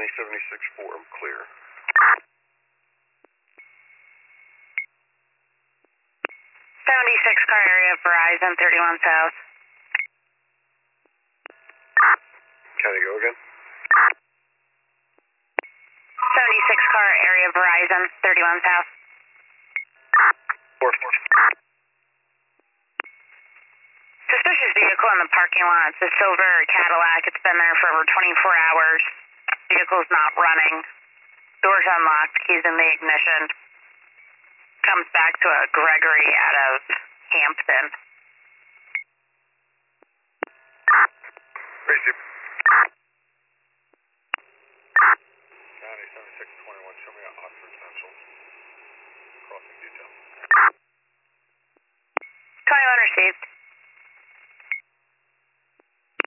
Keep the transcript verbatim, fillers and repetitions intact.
County seventy-six four, I'm clear. seventy-six car area, Verizon, thirty-one South. County, go again. seventy-six car area, Verizon, thirty-one South. four four. Suspicious vehicle in the parking lot. It's a silver Cadillac. It's been there for over twenty-four hours. Vehicle's not running. Doors unlocked. Keys in the ignition. Comes back to a Gregory out of Hampton. Raise